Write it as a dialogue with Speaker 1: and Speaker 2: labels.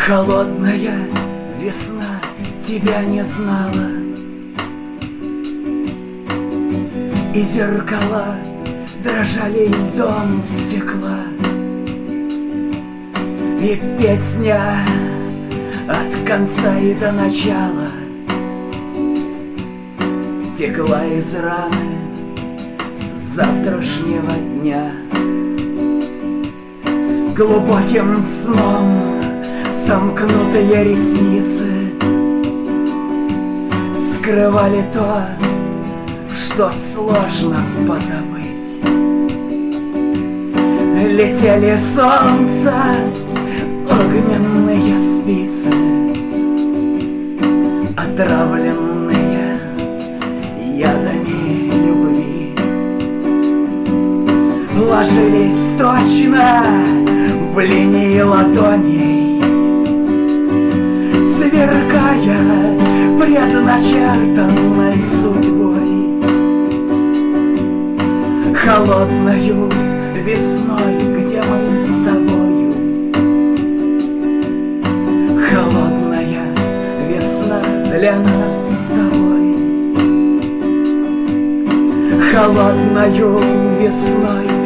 Speaker 1: Холодная весна тебя не знала, и зеркала дрожали льдом стекла, и песня от конца и до начала текла из раны завтрашнего дня. Глубоким сном сомкнутые ресницы скрывали то, что сложно позабыть. Летели солнца огненные спицы, отравленные ядами любви. Ложились точно в линии ладоней, сверкая предначертанной судьбой. Холодною весной, где мы с тобою. Холодная весна для нас с тобой. Холодною весной